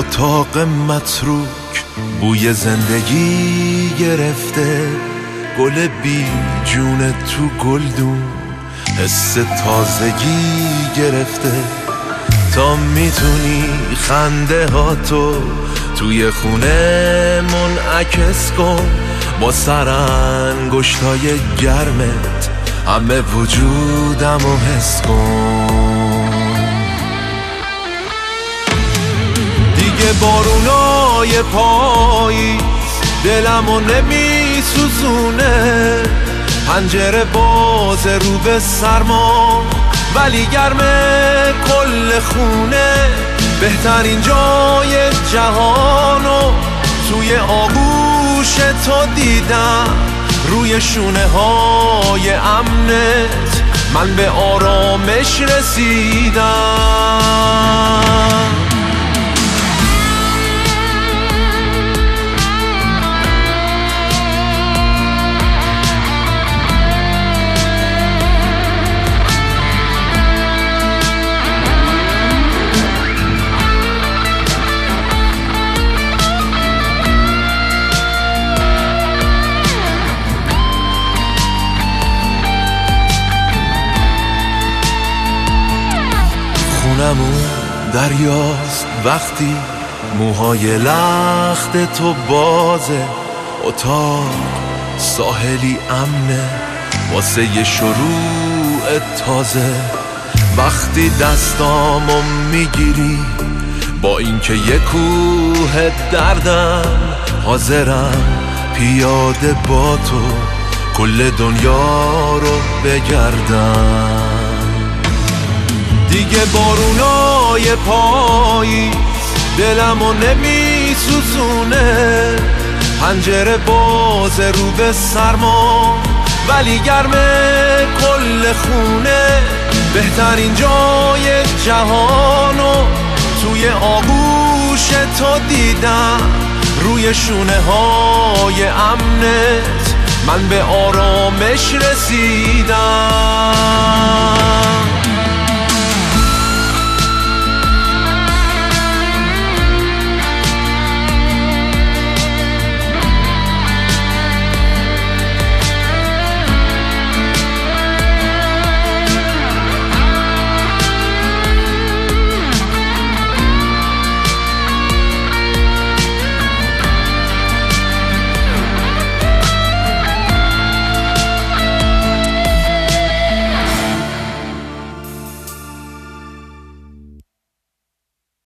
اتاق متروک بوی زندگی گرفته، گل بی جون تو گلدون حس تازگی گرفته. تا میتونی خنده ها تو توی خونه منعکس کن، با سرانگشتای گرمت همه وجودمو حس کن. دیگه بارونای پاییز دلمو نمی سوزونه، پنجره باز رو به سرما ولی گرمه کل خونه. بهترین جای جهانو توی آغوش تو دیدم، روی شونه های امنت من به آرامش رسیدم. خونمون دریاست وقتی موهای لخت تو بازه، اتاق ساحلی امنه واسه یه شروع تازه. وقتی دستامو میگیری با اینکه یه کوه دردم، حاضرم پیاده با تو کل دنیا رو بگردم. دیگه بارونای پاییز دلمو نمی سوزونه، پنجره باز رو به سرما ولی گرمه کل خونه. بهترین جای جهانو توی آغوش تو دیدم، روی شونه های امنت من به آرامش رسیدم.